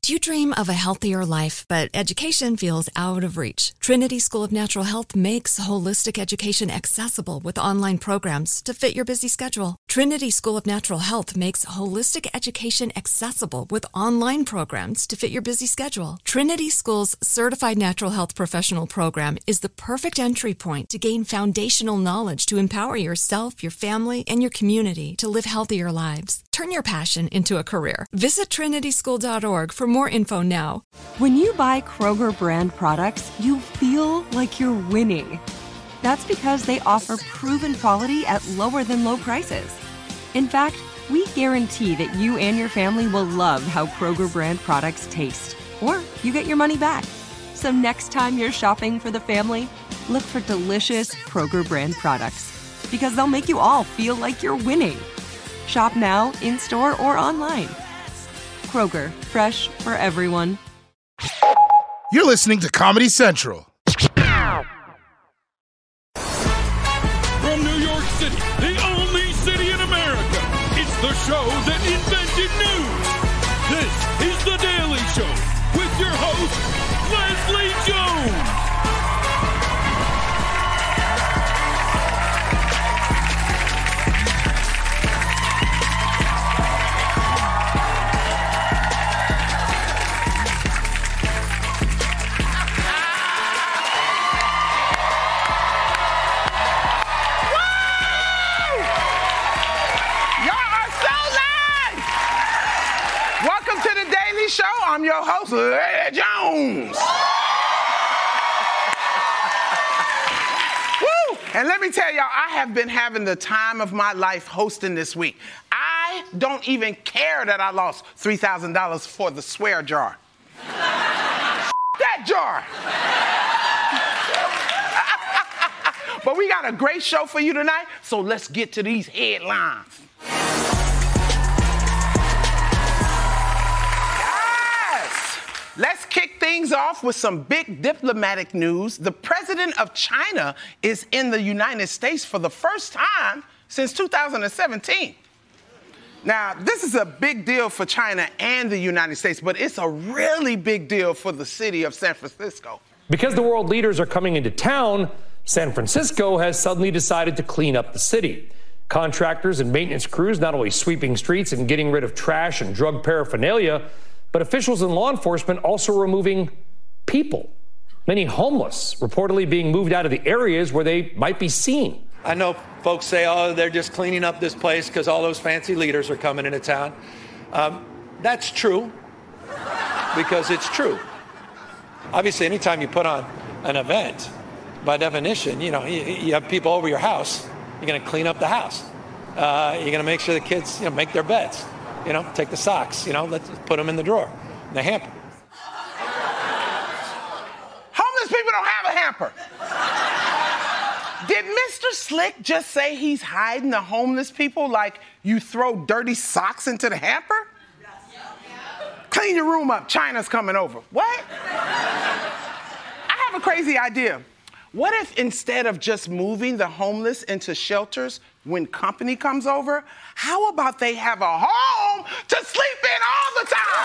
Do you dream of a healthier life, but education feels out of reach? Trinity School of Natural Health makes holistic education accessible with online programs to fit your busy schedule. Trinity School of Natural Health makes holistic education accessible with online programs to fit your busy schedule. Trinity School's Certified Natural Health Professional Program is the perfect entry point to gain foundational knowledge to empower yourself, your family, and your community to live healthier lives. Turn your passion into a career. Visit trinityschool.org for more info now. When you buy Kroger brand products, you feel like you're winning. That's because they offer proven quality at lower than low prices. In fact, we guarantee that you and your family will love how Kroger brand products taste, or you get your money back. So next time you're shopping for the family, look for delicious Kroger brand products, because they'll make you all feel like you're winning. Shop now, in-store, or online. Kroger, fresh for everyone. You're listening to Comedy Central. From New York City, the only city in America, it's the show that invented news. This is The Daily Show with your host, Leslie Jones. Show. I'm your host, Leslie Jones. Woo! And let me tell y'all, I have been having the time of my life hosting this week. I don't even care that I lost $3,000 for the swear jar. That jar. But we got a great show for you tonight, so let's get to these headlines. Let's kick things off with some big diplomatic news. The president of China is in the United States for the first time since 2017. Now, this is a big deal for China and the United States, but it's a really big deal for the city of San Francisco. Because the world leaders are coming into town, San Francisco has suddenly decided to clean up the city. Contractors and maintenance crews not only sweeping streets and getting rid of trash and drug paraphernalia, but officials and law enforcement also removing people. Many homeless reportedly being moved out of the areas where they might be seen. I know folks say, oh, they're just cleaning up this place because all those fancy leaders are coming into town. That's true, because it's true. Obviously, anytime you put on an event, by definition, you have people over your house, you're going to clean up the house. You're going to make sure the kids, make their beds. Take the socks, let's put them in the drawer, in the hamper. Homeless people don't have a hamper. Did Mr. Slick just say he's hiding the homeless people like you throw dirty socks into the hamper? Yes. Clean your room up, China's coming over. What? I have a crazy idea. What if instead of just moving the homeless into shelters when company comes over, how about they have a home to sleep in all the time?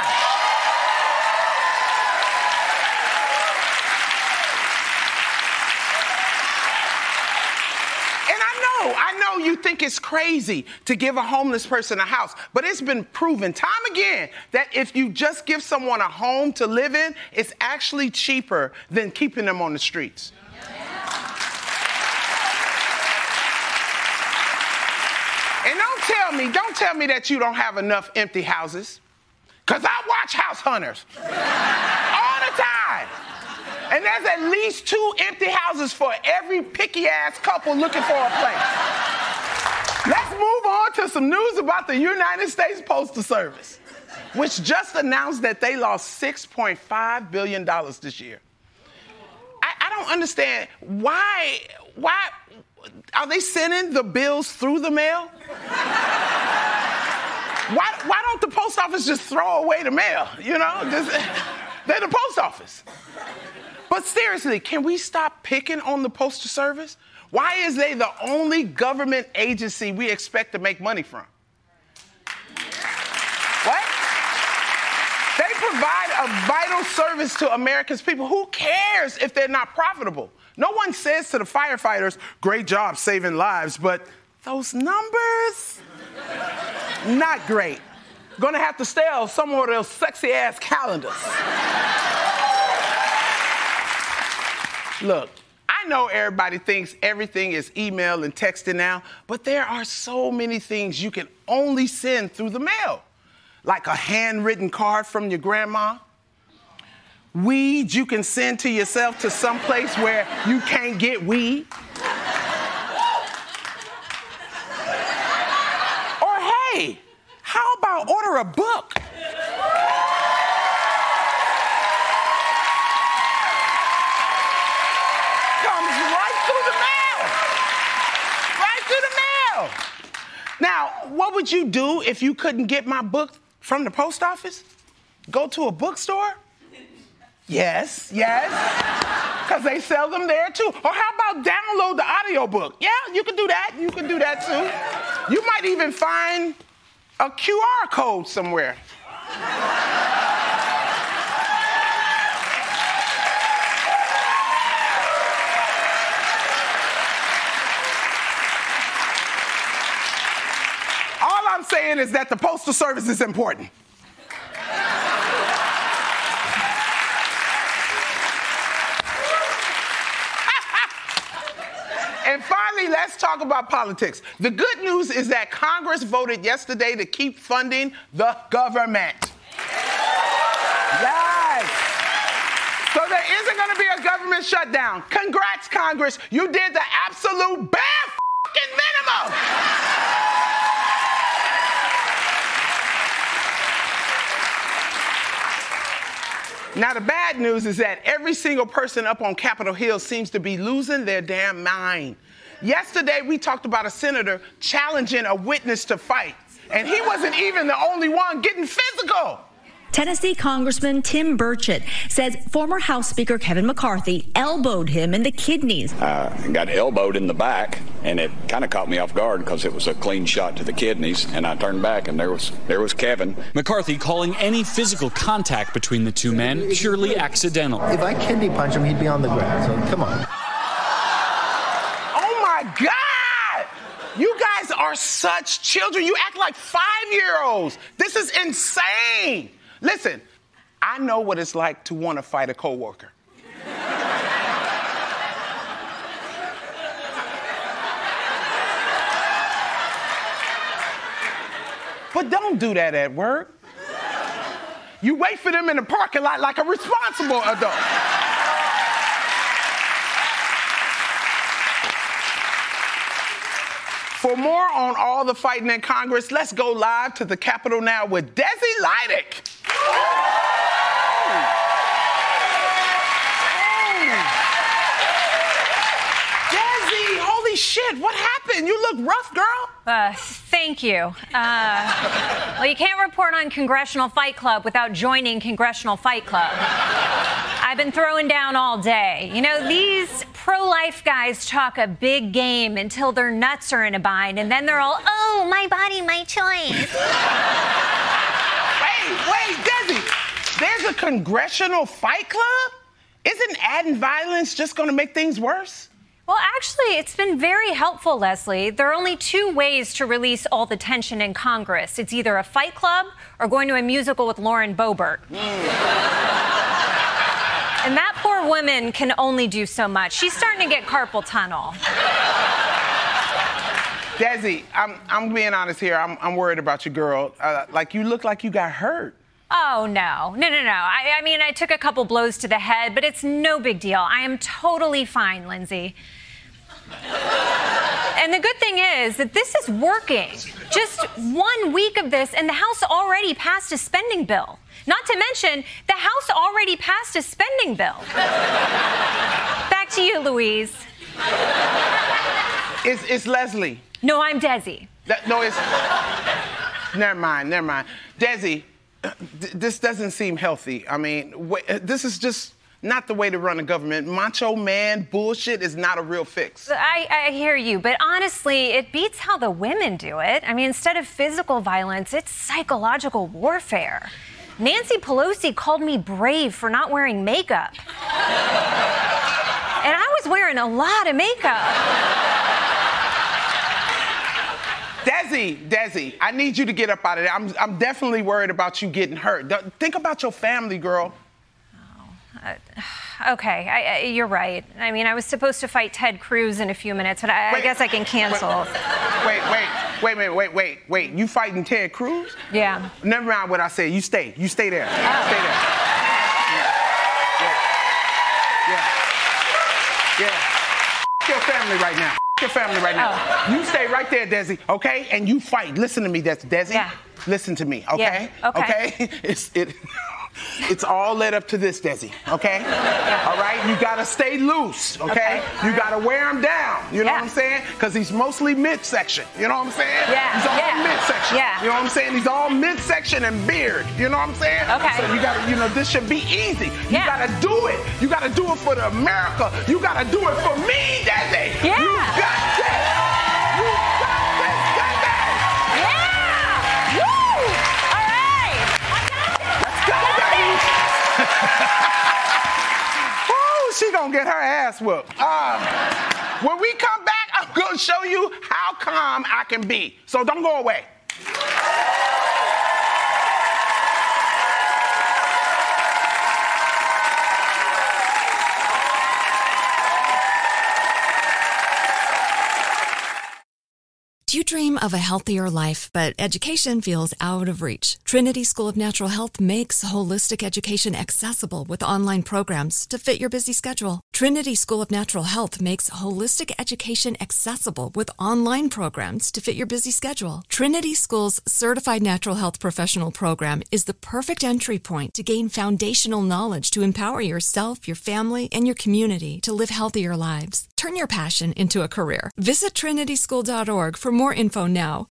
And I know you think it's crazy to give a homeless person a house, but it's been proven time again that if you just give someone a home to live in, it's actually cheaper than keeping them on the streets. And don't tell me that you don't have enough empty houses. Because I watch House Hunters all the time. And there's at least 2 empty houses for every picky-ass couple looking for a place. Let's move on to some news about the United States Postal Service, which just announced that they lost $6.5 billion this year. I don't understand why are they sending the bills through the mail? Why don't the post office just throw away the mail? They're the post office. But seriously, can we stop picking on the Postal Service? Why is they the only government agency we expect to make money from? What? They provide a vital service to America's people. Who cares if they're not profitable? No one says to the firefighters, great job saving lives, but those numbers, not great. Gonna have to steal some of those sexy-ass calendars. Look, I know everybody thinks everything is email and texting now, but there are so many things you can only send through the mail. Like a handwritten card from your grandma. Weed you can send to yourself to some place where you can't get weed. Or hey, how about order a book? Comes right through the mail. Right through the mail. Now, what would you do if you couldn't get my book from the post office? Go to a bookstore? Yes, because they sell them there too. Or how about download the audiobook? Yeah, you can do that. You can do that too. You might even find a QR code somewhere. All I'm saying is that the Postal Service is important. And finally, let's talk about politics. The good news is that Congress voted yesterday to keep funding the government. Yes. So there isn't going to be a government shutdown. Congrats, Congress. You did the absolute bare fucking minimum. Now, the bad news is that every single person up on Capitol Hill seems to be losing their damn mind. Yesterday, we talked about a senator challenging a witness to fight, and he wasn't even the only one getting physical. Tennessee Congressman Tim Burchett says former House Speaker Kevin McCarthy elbowed him in the kidneys. Got elbowed in the back, and it kind of caught me off guard because it was a clean shot to the kidneys, and I turned back, and there was Kevin. McCarthy calling any physical contact between the two men purely accidental. If I kidney punch him, he'd be on the ground, so come on. Oh, my God! You guys are such children. You act like 5-year-olds. This is insane. Listen, I know what it's like to want to fight a coworker. But don't do that at work. You wait for them in the parking lot like a responsible adult. For more on all the fighting in Congress, let's go live to the Capitol now with Desi Lydic. Desi, holy shit, what happened? You look rough, girl. Thank you. Well, you can't report on Congressional Fight Club without joining Congressional Fight Club. I've been throwing down all day. You know, these pro-life guys talk a big game until their nuts are in a bind, and then they're all, oh, my body, my choice. Wait, Desi, there's a Congressional Fight Club? Isn't adding violence just going to make things worse? Well, actually, it's been very helpful, Leslie. There are only 2 ways to release all the tension in Congress. It's either a fight club or going to a musical with Lauren Boebert. And that poor woman can only do so much. She's starting to get carpal tunnel. Desi, I'm being honest here. I'm worried about you, girl. Like, you look like you got hurt. Oh, no. I mean, I took a couple blows to the head, but it's no big deal. I am totally fine, Lindsay. And the good thing is that this is working. Just 1 week of this, and the House already passed a spending bill. Not to mention, the House already passed a spending bill. Back to you, Louise. It's Leslie. No, I'm Desi. No, it's... Never mind. Desi, this doesn't seem healthy. I mean, this is just not the way to run a government. Macho man bullshit is not a real fix. I hear you, but honestly, it beats how the women do it. I mean, instead of physical violence, it's psychological warfare. Nancy Pelosi called me brave for not wearing makeup. And I was wearing a lot of makeup. Desi, I need you to get up out of there. I'm definitely worried about you getting hurt. Think about your family, girl. Okay, you're right. I mean, I was supposed to fight Ted Cruz in a few minutes, but I guess I can cancel. Wait. You fighting Ted Cruz? Yeah. Never mind what I said. You stay there. Stay there. Yeah. Your family right now. Your family right now. Oh. You stay right there, Desi, okay? And you fight. Listen to me, Desi. Yeah. Listen to me, okay? Yeah. Okay. It's all led up to this, Desi, okay? Yeah. All right? You gotta stay loose, okay? You gotta wear him down, you know what I'm saying? Because he's mostly midsection, you know what I'm saying? Yeah. He's all midsection. Yeah. You know what I'm saying? He's all midsection and beard, you know what I'm saying? Okay. So you gotta, this should be easy. You Yeah. gotta do it. You gotta do it for the America. You gotta do it for me, Desi. Yeah. You got this. You got this, Desi. Yeah! Woo! All right! Let's go, baby! Woo, she gonna get her ass whooped. When we come back, I'm gonna show you how calm I can be. So don't go away. Do you dream of a healthier life, but education feels out of reach? Trinity School of Natural Health makes holistic education accessible with online programs to fit your busy schedule. Trinity School of Natural Health makes holistic education accessible with online programs to fit your busy schedule. Trinity School's Certified Natural Health Professional Program is the perfect entry point to gain foundational knowledge to empower yourself, your family, and your community to live healthier lives. Turn your passion into a career. Visit trinityschool.org for more info now.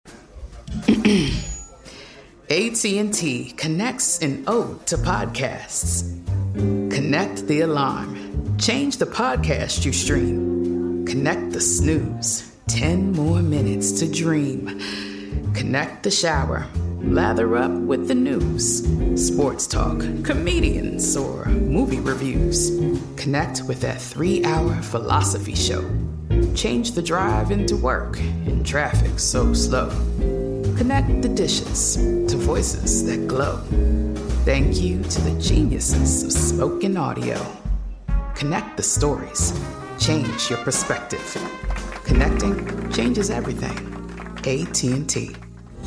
AT&T connects an ode to podcasts. Connect the alarm. Change the podcast you stream. Connect the snooze. 10 more minutes to dream. Connect the shower. Lather up with the news. Sports talk, comedians, or movie reviews. Connect with that 3-hour philosophy show. Change the drive into work in traffic so slow. Connect the dishes to voices that glow. Thank you to the geniuses of spoken audio. Connect the stories. Change your perspective. Connecting changes everything. AT&T.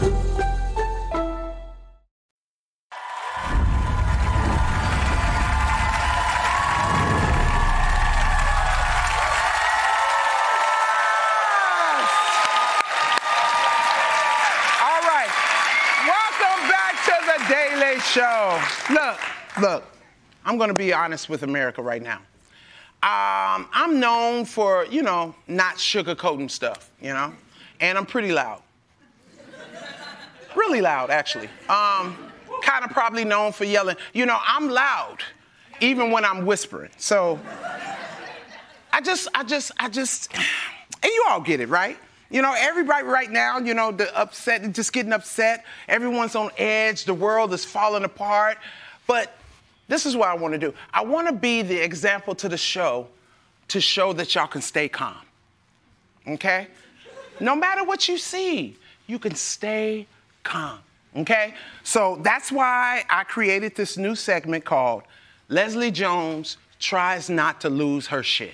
Show. Look, I'm going to be honest with America right now. I'm known for, not sugarcoating stuff, and I'm pretty loud. Really loud, actually. Kind of probably known for yelling. I'm loud, even when I'm whispering. So I just, and you all get it, right? Everybody right now, the upset, just getting upset. Everyone's on edge. The world is falling apart. But this is what I want to do. I want to be the example to the show to show that y'all can stay calm. Okay? No matter what you see, you can stay calm. Okay? So that's why I created this new segment called Leslie Jones Tries Not to Lose Her Shit.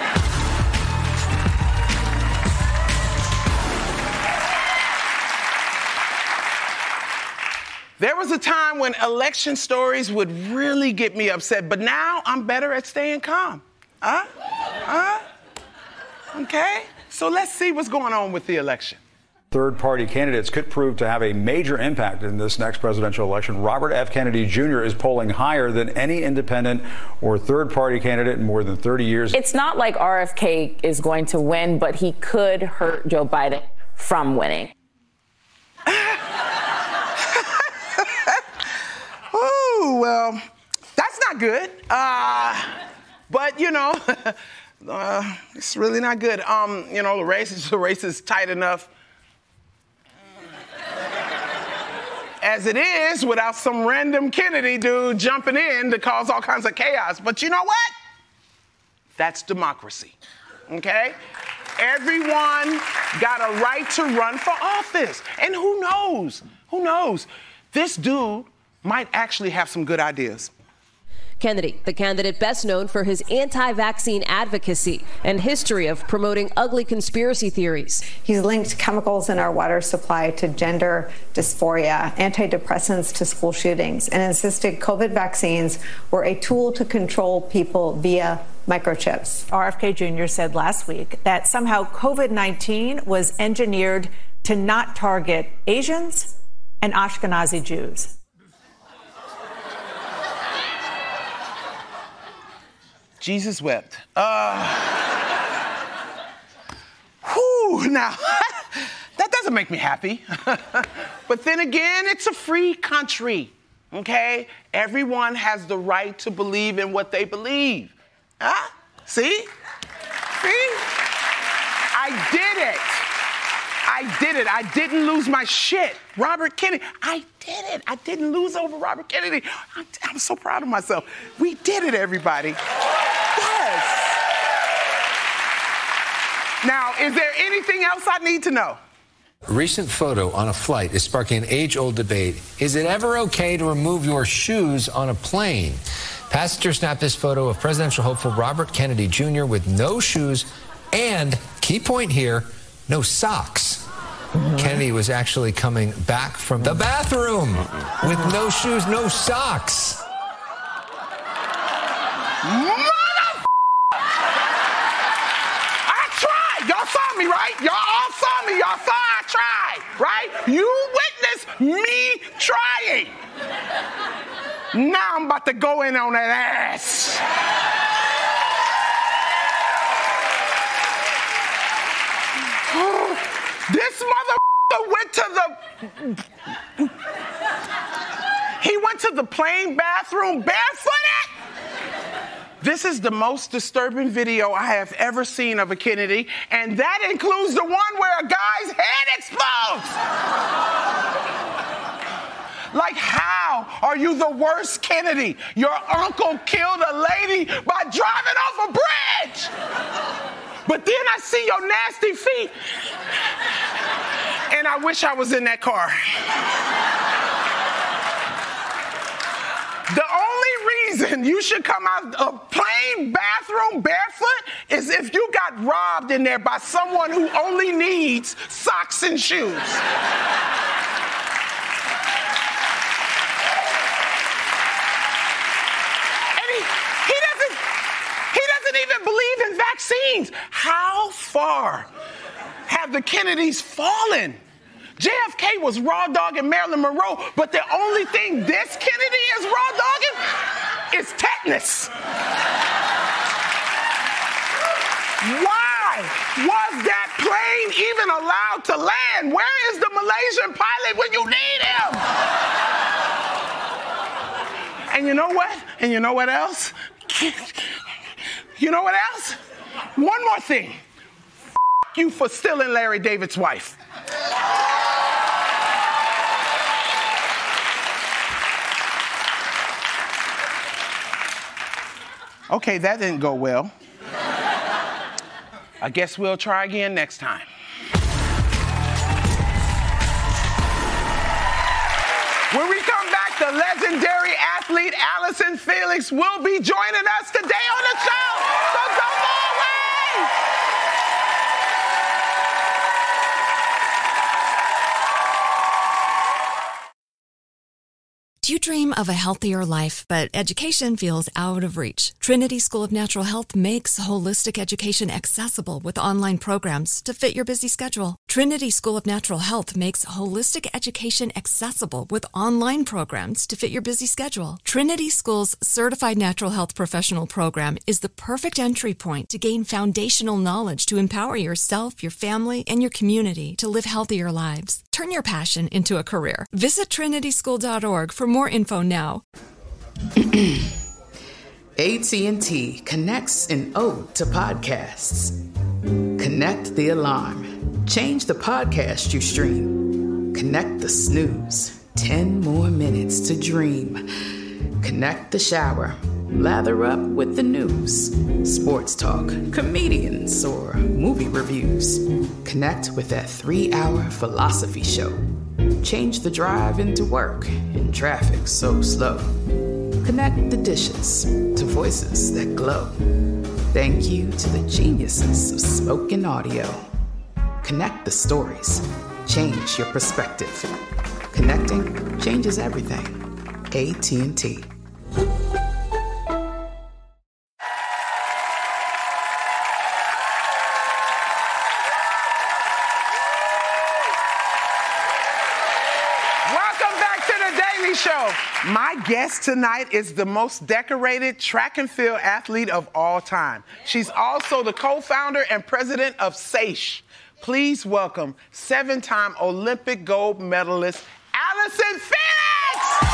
There was a time when election stories would really get me upset, but now I'm better at staying calm. Okay? So let's see what's going on with the election. Third-party candidates could prove to have a major impact in this next presidential election. Robert F. Kennedy Jr. is polling higher than any independent or third-party candidate in more than 30 years. It's not like RFK is going to win, but he could hurt Joe Biden from winning. Ooh, well, that's not good. But, it's really not good. The race is tight enough. as it is without some random Kennedy dude jumping in to cause all kinds of chaos. But you know what? That's democracy, okay? Everyone got a right to run for office. And who knows? This dude might actually have some good ideas. Kennedy, the candidate best known for his anti-vaccine advocacy and history of promoting ugly conspiracy theories. He's linked chemicals in our water supply to gender dysphoria, antidepressants to school shootings, and insisted COVID vaccines were a tool to control people via microchips. RFK Jr. said last week that somehow COVID-19 was engineered to not target Asians and Ashkenazi Jews. Jesus wept. Now, that doesn't make me happy. But then again, it's a free country, okay? Everyone has the right to believe in what they believe. Huh? See? I did it. I didn't lose my shit. Robert Kennedy, I did it. I didn't lose over Robert Kennedy. I'm so proud of myself. We did it, everybody. Yes. Now, is there anything else I need to know? A recent photo on a flight is sparking an age-old debate. Is it ever okay to remove your shoes on a plane? Passengers snapped this photo of presidential hopeful Robert Kennedy Jr. with no shoes and, key point here, no socks. Kennedy was actually coming back from the bathroom with no shoes, no socks. I tried. Y'all saw me, right? Y'all all saw me. Y'all saw I tried, right? You witnessed me trying. Now I'm about to go in on that ass. This motherfucker went to the plane bathroom barefooted? This is the most disturbing video I have ever seen of a Kennedy, and that includes the one where a guy's head explodes. Like, how are you the worst Kennedy? Your uncle killed a lady by driving off a bridge. But then I see your nasty feet, and I wish I was in that car. The only reason you should come out of a plane bathroom barefoot is if you got robbed in there by someone who only needs socks and shoes. Even believe in vaccines. How far have the Kennedys fallen? JFK was raw dogging Marilyn Monroe, but the only thing this Kennedy is raw dogging is tetanus. Why was that plane even allowed to land? Where is the Malaysian pilot when you need him? And you know what? And you know what else? You know what else? One more thing. F you for stealing Larry David's wife. Okay, that didn't go well. I guess we'll try again next time. When we come back, the legendary athlete Allison Felix will be joining us today on the show. So don't go away. Do you dream of a healthier life, but education feels out of reach? Trinity School of Natural Health makes holistic education accessible with online programs to fit your busy schedule. Trinity School of Natural Health makes holistic education accessible with online programs to fit your busy schedule. Trinity School's Certified Natural Health Professional Program is the perfect entry point to gain foundational knowledge to empower yourself, your family, and your community to live healthier lives. Turn your passion into a career. Visit trinityschool.org for more info now. AT&T connects an ode to podcasts. Connect the alarm. Change the podcast you stream. Connect the snooze. 10 more minutes to dream. Connect the shower. Lather up with the news, sports talk, comedians, or movie reviews. Connect with that 3-hour philosophy show. Change the drive into work in traffic so slow. Connect the dishes to voices that glow. Thank you to the geniuses of spoken audio. Connect the stories. Change your perspective. Connecting changes everything. AT&T. Show. My guest tonight is the most decorated track and field athlete of all time. She's also the co-founder and president of SAISH. Please welcome 7-time Olympic gold medalist Allyson Felix!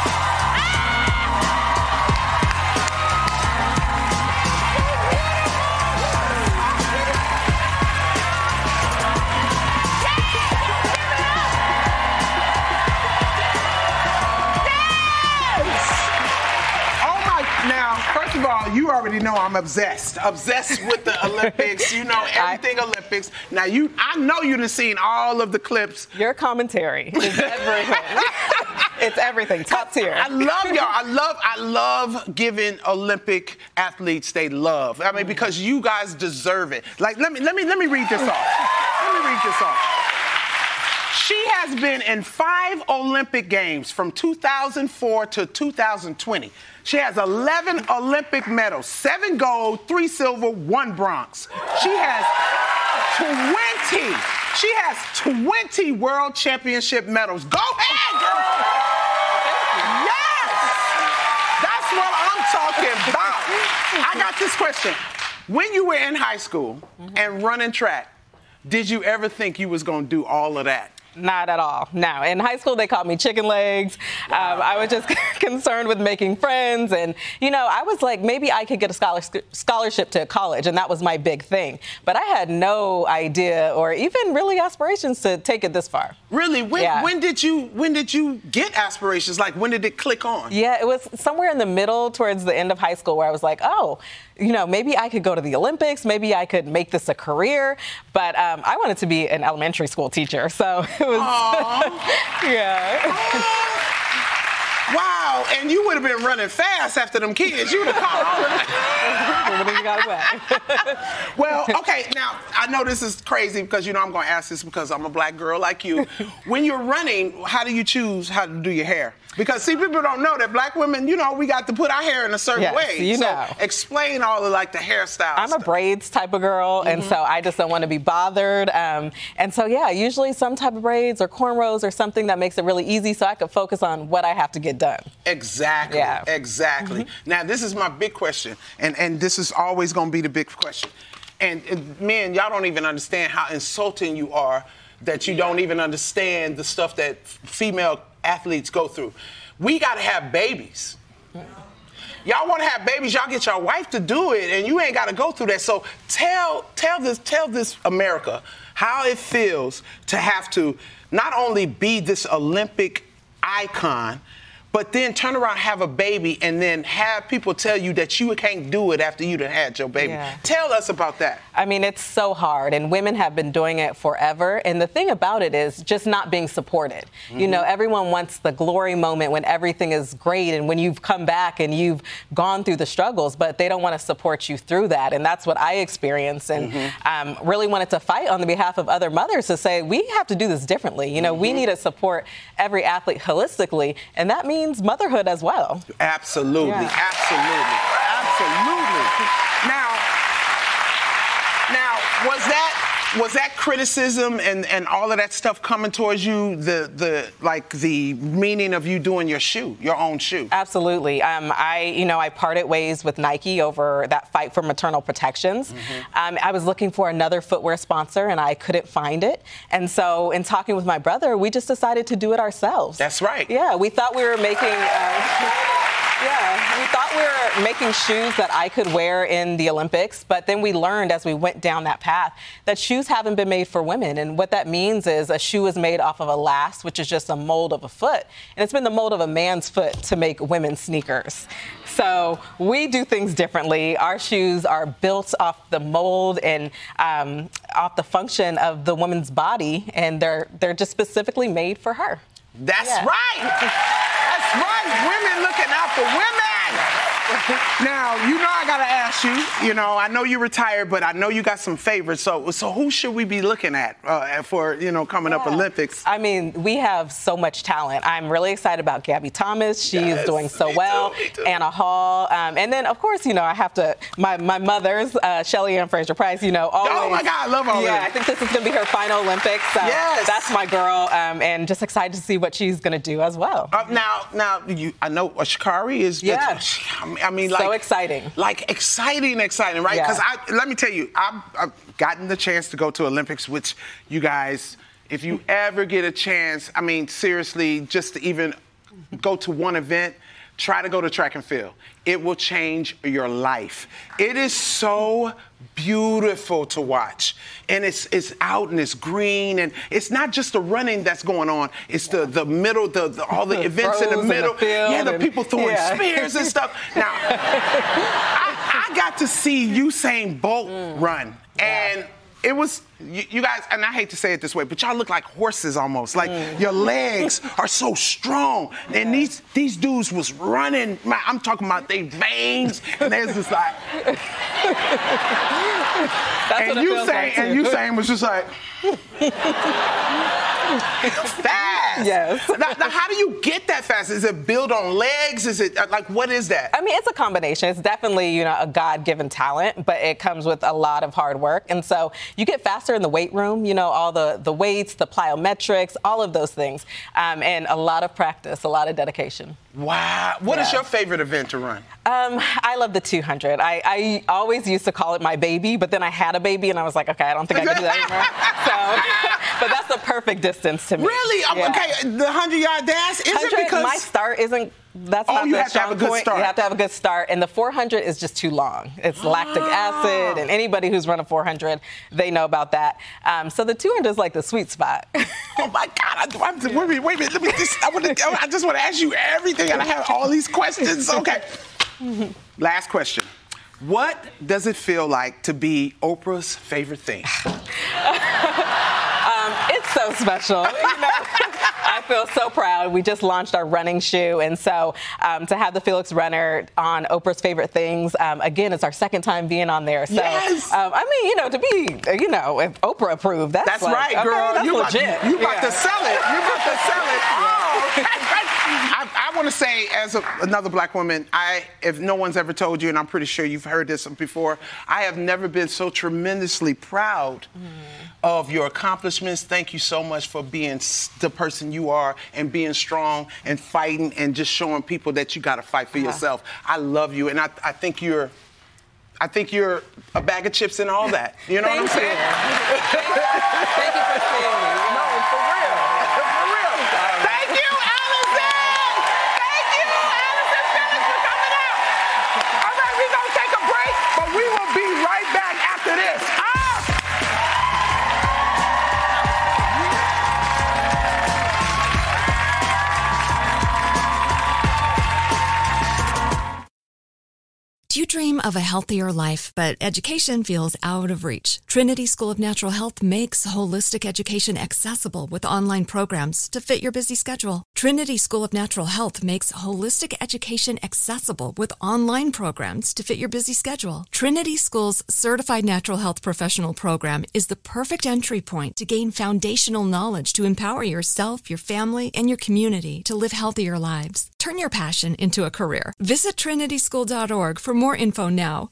First of all, you already know I'm obsessed with the Olympics. You know everything Olympics. Now I know you've seen all of the clips. Your commentary is everything. It's everything. Top tier. I love y'all. I love giving Olympic athletes they love. I mean, because you guys deserve it. Like, let me read this off. She has been in 5 Olympic Games from 2004 to 2020. She has 11 Olympic medals, 7 gold, 3 silver, 1 bronze. She has 20 world championship medals. Go ahead, girl! Yes! That's what I'm talking about. I got this question. When you were in high school and running track, did you ever think you was going to do all of that? Not at all. No. In high school, they called me chicken legs. I was just concerned with making friends. And, I was like, maybe I could get a scholarship to college. And that was my big thing. But I had no idea or even really aspirations to take it this far. Really? When did you get aspirations? Like, when did it click on? Yeah, it was somewhere in the middle towards the end of high school where I was like, oh, maybe I could go to the Olympics. Maybe I could make this a career. But I wanted to be an elementary school teacher. So it was, yeah. Wow, and you would have been running fast after them kids. You would have caught all of that. Well, okay, now, I know this is crazy because, I'm going to ask this because I'm a black girl like you. When you're running, how do you choose how to do your hair? Because, see, people don't know that black women, we got to put our hair in a certain way. So explain all of, the hairstyles. I'm a braids type of girl, and so I just don't want to be bothered. And so, usually some type of braids or cornrows or something that makes it really easy so I could focus on what I have to get done. Exactly. Yeah. Exactly. Now, this is my big question, and this is always going to be the big question. And men, y'all don't even understand how insulting you are that you don't even understand the stuff that female athletes go through. We got to have babies. Y'all want to have babies, y'all get your wife to do it, and you ain't got to go through that. So tell this America how it feels to have to not only be this Olympic icon, but then turn around, have a baby, and then have people tell you that you can't do it after you done had your baby. Yeah. Tell us about that. I mean, it's so hard, and women have been doing it forever. And the thing about it is just not being supported. Everyone wants the glory moment when everything is great and when you've come back and you've gone through the struggles, but they don't want to support you through that. And that's what I experienced, and really wanted to fight on the behalf of other mothers to say, we have to do this differently. We need to support every athlete holistically, and that means motherhood as well. Absolutely. Absolutely. Now, was that criticism and all of that stuff coming towards you, the meaning of you doing your own shoe? Absolutely. I parted ways with Nike over that fight for maternal protections. I was looking for another footwear sponsor and I couldn't find it. And so in talking with my brother, we just decided to do it ourselves. That's right. Yeah, we thought we were making... we thought we were making shoes that I could wear in the Olympics. But then we learned as we went down that path that shoes haven't been made for women. And what that means is a shoe is made off of a last, which is just a mold of a foot. And it's been the mold of a man's foot to make women's sneakers. So we do things differently. Our shoes are built off the mold and off the function of the woman's body, and they're just specifically made for her. That's right. That's right. Women looking out for women. Now, I got to ask you, I know you're retired, but I know you got some favorites. So who should we be looking at for, coming up Olympics? I mean, we have so much talent. I'm really excited about Gabby Thomas. She's doing so well. Me too. Anna Hall. And then, of course, I have to, my mother's, Shelly Ann Fraser-Price, always. Oh, my God, I love all I think this is going to be her final Olympics. So that's my girl. And just excited to see what she's going to do as well. Now, I know Sha'Carri is... Yeah. I mean, so exciting. Exciting, right? Because let me tell you, I've gotten the chance to go to Olympics, which you guys, if you ever get a chance, I mean, seriously, just to even go to one event, try to go to track and field. It will change your life. It is so beautiful to watch. And it's out and it's green. And it's not just the running that's going on. It's the middle, all the events in the middle. The people throwing spears and stuff. Now, I got to see Usain Bolt run. And it was, you guys, and I hate to say it this way, but y'all look like horses almost. Like your legs are so strong. And these dudes was running. I'm talking about they veins. And there's just like. And Usain was just like. Fast. Yes. Now, how do you get that fast? Is it built on legs? Is it what is that? I mean, it's a combination. It's definitely, a God-given talent, but it comes with a lot of hard work. And so you get faster in the weight room, all the weights, the plyometrics, all of those things. And a lot of practice, a lot of dedication. Wow. What is your favorite event to run? I love the 200. I always used to call it my baby, but then I had a baby and I was like, okay, I don't think I can do that anymore. But that's the perfect distance to me. Really? Yeah. Okay, the 100-yard dash? Is it because... My start isn't... That's not the strong point. You have to have a good start. And the 400 is just too long. It's lactic acid. And anybody who's run a 400, they know about that. So the 200 is like the sweet spot. Oh, my God. Wait a minute. Let me just... I just want to ask you everything. And I have all these questions. Okay. Last question. What does it feel like to be Oprah's favorite thing? It's so special. I feel so proud. We just launched our running shoe. And so to have the Felix Runner on Oprah's Favorite Things, again, it's our second time being on there. So, yes. I mean, to be, if Oprah approved, that's like, right, girl. Okay, that's legit. You about to sell it. You about to sell it. Oh, okay. I want to say, as another black woman, if no one's ever told you, and I'm pretty sure you've heard this before, I have never been so tremendously proud of your accomplishments. Thank you so much for being the person you are and being strong and fighting and just showing people that you got to fight for yourself. I love you, and I think you're a bag of chips and all that. You know what I'm saying? Thank you for seeing me. No, for real. For real. Thank you, Allison. Thank you, Allison Felix, for coming out. All right, we're going to take a break, but we will be right back after this. Do you dream of a healthier life, but education feels out of reach? Trinity School of Natural Health makes holistic education accessible with online programs to fit your busy schedule. Trinity School of Natural Health makes holistic education accessible with online programs to fit your busy schedule. Trinity School's Certified Natural Health Professional Program is the perfect entry point to gain foundational knowledge to empower yourself, your family, and your community to live healthier lives. Turn your passion into a career. Visit trinityschool.org for more info now.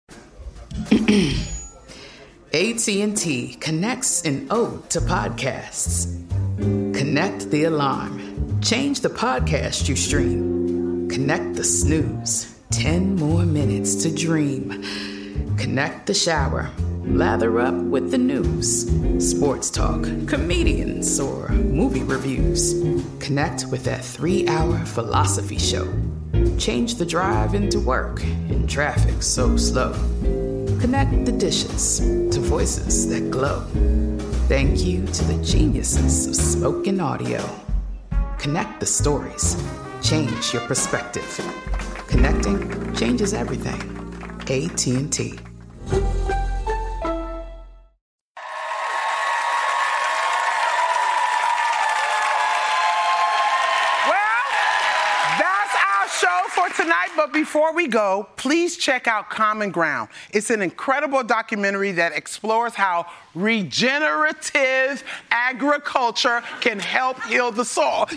AT&T connects an ode to podcasts. Connect the alarm. Change the podcast you stream. Connect the snooze. 10 more minutes to dream. Connect the shower. Lather up with the news. Sports talk, comedians, or movie reviews. Connect with that 3-hour philosophy show. change the drive into work in traffic so slow. Connect the dishes to voices that glow. Thank you to the geniuses of spoken audio. Connect the stories. Change your perspective. Connecting changes everything. AT&T. Tonight, but before we go, please check out Common Ground. It's an incredible documentary that explores how regenerative agriculture can help heal the soil.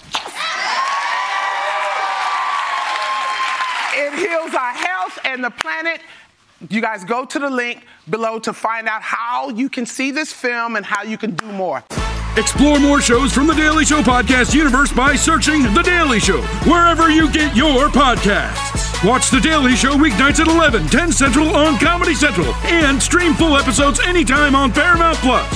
It heals our health and the planet. You guys go to the link below to find out how you can see this film and how you can do more. Explore more shows from The Daily Show podcast universe by searching The Daily Show wherever you get your podcasts. Watch The Daily Show weeknights at 11, 10 Central on Comedy Central, and stream full episodes anytime on Paramount Plus.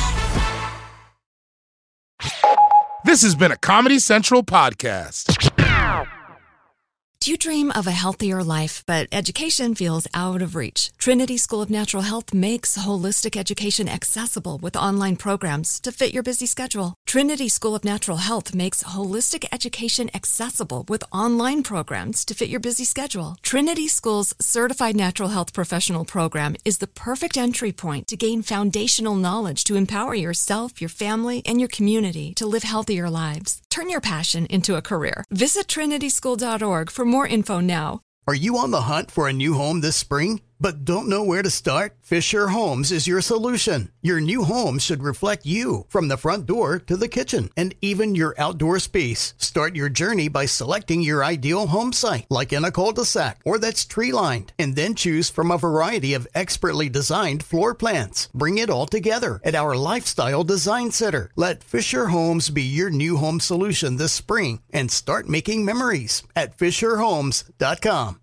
This has been a Comedy Central podcast. Do you dream of a healthier life, but education feels out of reach? Trinity School of Natural Health makes holistic education accessible with online programs to fit your busy schedule. Trinity School of Natural Health makes holistic education accessible with online programs to fit your busy schedule. Trinity School's Certified Natural Health Professional Program is the perfect entry point to gain foundational knowledge to empower yourself, your family, and your community to live healthier lives. Turn your passion into a career. Visit trinityschool.org for more info now. Are you on the hunt for a new home this spring, but don't know where to start? Fisher Homes is your solution. Your new home should reflect you, from the front door to the kitchen, and even your outdoor space. Start your journey by selecting your ideal home site, like in a cul-de-sac or that's tree-lined, and then choose from a variety of expertly designed floor plans. Bring it all together at our Lifestyle Design Center. Let Fisher Homes be your new home solution this spring and start making memories at FisherHomes.com.